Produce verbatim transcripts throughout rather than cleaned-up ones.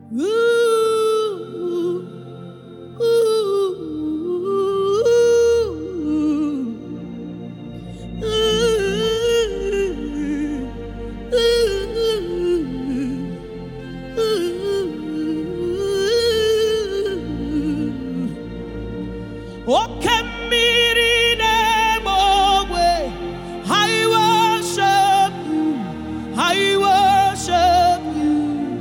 Ooh, ooh, oh, Kamiri Nemogwe, I worship you, I worship you.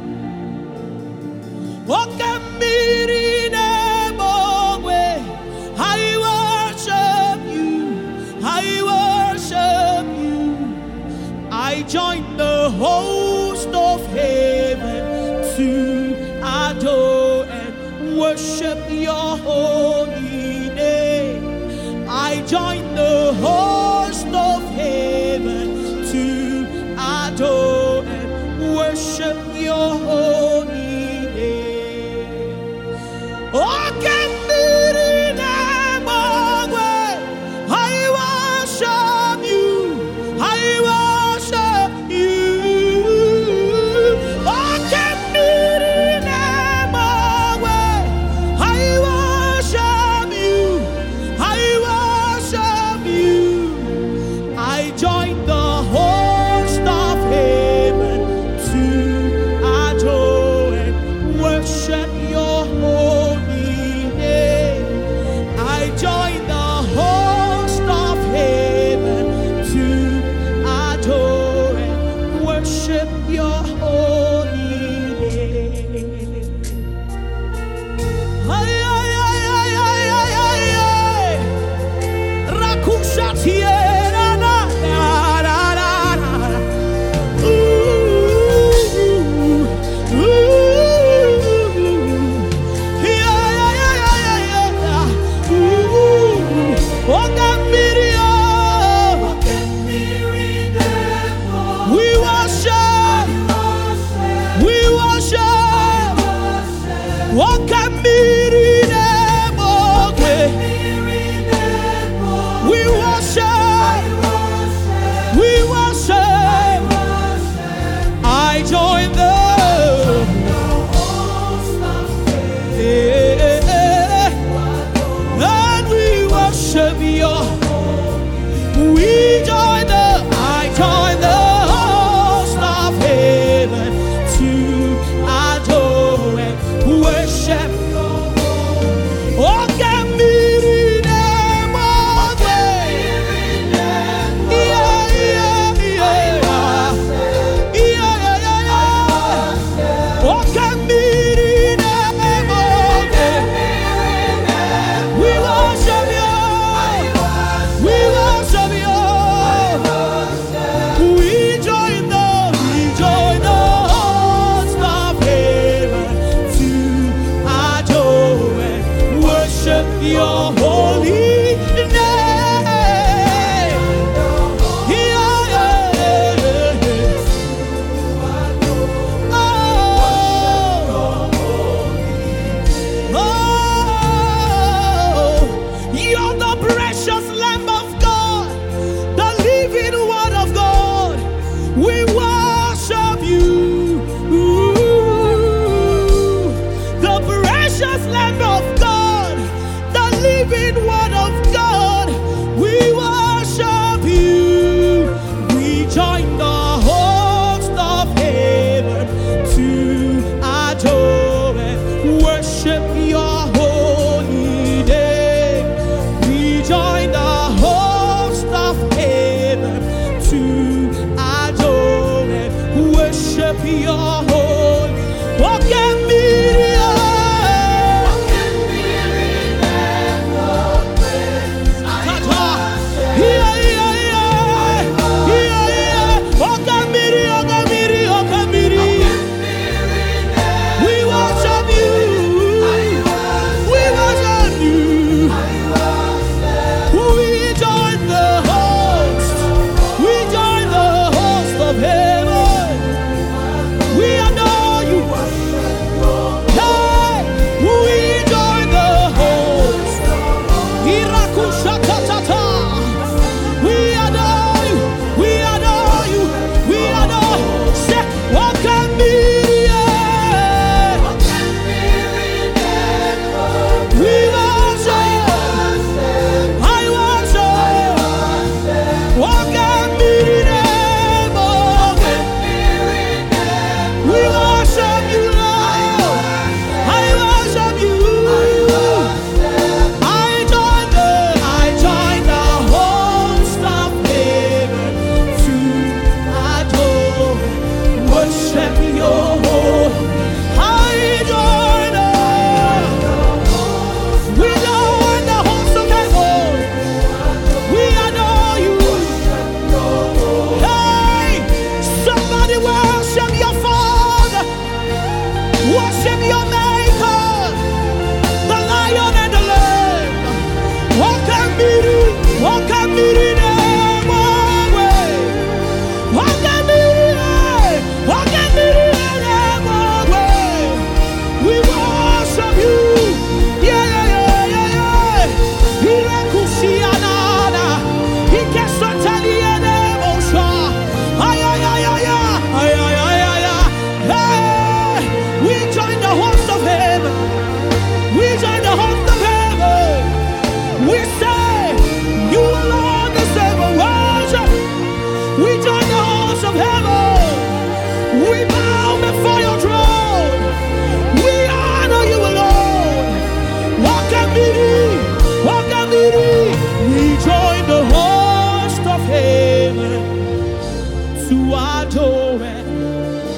Oh, Kamiri Nemogwe, I worship you, I worship you. I join the host of heaven to adore and worship your holy name. I join the host of heaven to adore and worship your holy name. Oh, Kamiri Nemogwe, I worship you, I worship you. Oh, Kamiri Nemogwe, I worship you, I worship you. I join the host of heaven to adore and worship your holy name. I join the host of heaven to adore and worship your holy name. Ay, ay, ay, ay, ay, ay, ay, ay. Rakushatiera, na, na, na, na, na. Ooh, ooh, yeah, yeah, yeah, yeah, yeah, yeah. Ooh, oh, Kamiri, oh. We worship, we worship. Oh, Kamiri Nemogwe. We worship, we worship. I join the yeah, and we worship your. We join the, I join the host of heaven to adore and worship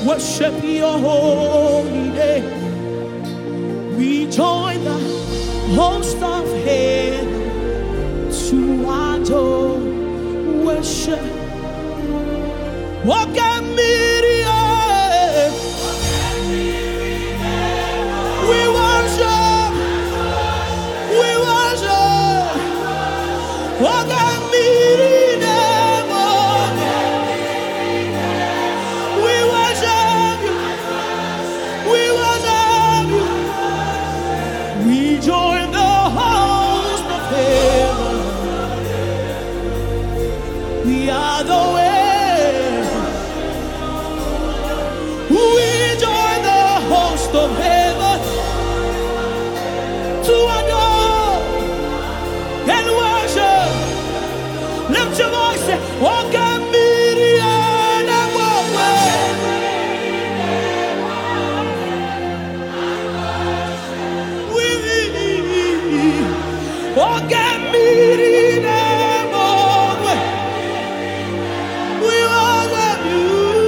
worship your holy name. We join the host of heaven to adore, worship. Walk at Miriam. We worship. We worship. Walk at Miriam. We worship you. We worship you. We join the host of heaven. We are the way. Of heaven to adore and worship. Lift your voice, say, walk at Miriam and walk with me. Walk at Miriam and walk with. We worship you.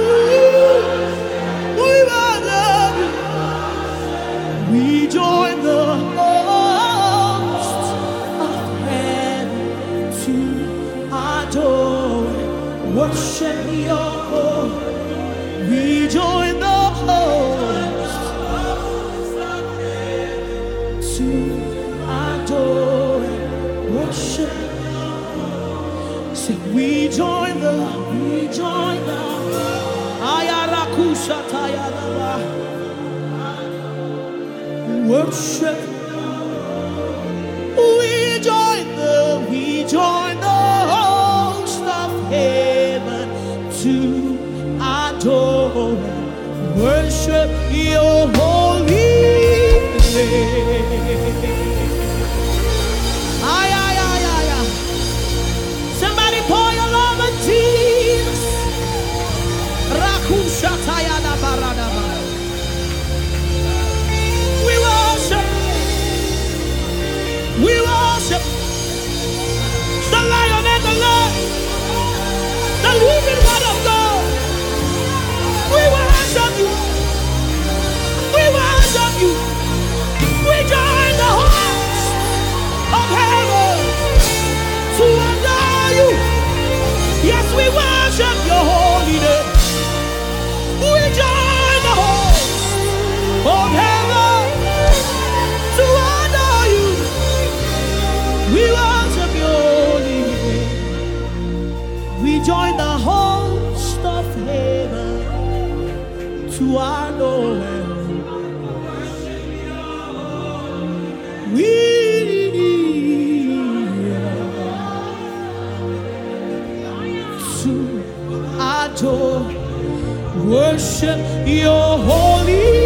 We worship you. We join the host of heaven to adore, worship your holy. We join the host of heaven to adore, worship. Say, we join the, we join the Ayarakusha Tayadaba. Worship. We join the, we join the host of heaven to adore, worship your holy name. Ay, ay, ay, ay, ay. Somebody pour your love on Jesus. Rakusha Tayana Baradaba. We worship the Lion and the Lamb, the living one of God. We worship you. We worship you. We join the host of heaven to adore you. Yes, we worship your holy name. We join the host of heaven to adore you. We worship your holy name. We join the host of heaven to adore him. We to adore, worship your holy name.